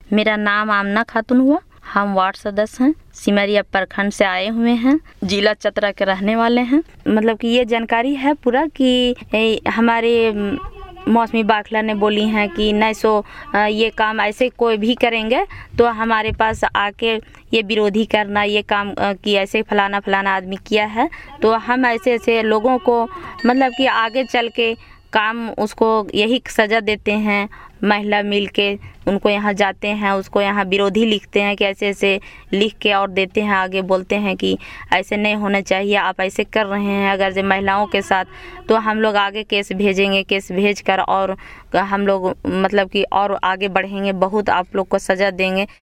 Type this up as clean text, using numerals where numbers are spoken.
मेरा नाम आमना खातून हुआ। हम वार्ड सदस्य हैं, सिमरिया प्रखंड से आए हुए हैं, जिला चतरा के रहने वाले हैं। मतलब कि ये जानकारी है पूरा कि हमारे मौसमी बाखला ने बोली हैं कि नहीं सो ये काम ऐसे कोई भी करेंगे तो हमारे पास आके ये विरोधी करना, ये काम कि ऐसे फलाना फलाना आदमी किया है, तो हम ऐसे ऐसे लोगों को मतलब कि आगे चल के काम उसको यही सज़ा देते हैं। महिला मिल के उनको यहाँ जाते हैं, उसको यहाँ विरोधी लिखते हैं कि ऐसे ऐसे लिख के और देते हैं, आगे बोलते हैं कि ऐसे नहीं होना चाहिए, आप ऐसे कर रहे हैं अगर जो महिलाओं के साथ, तो हम लोग आगे केस भेजेंगे, केस भेज कर और हम लोग मतलब कि और आगे बढ़ेंगे, बहुत आप लोग को सज़ा देंगे।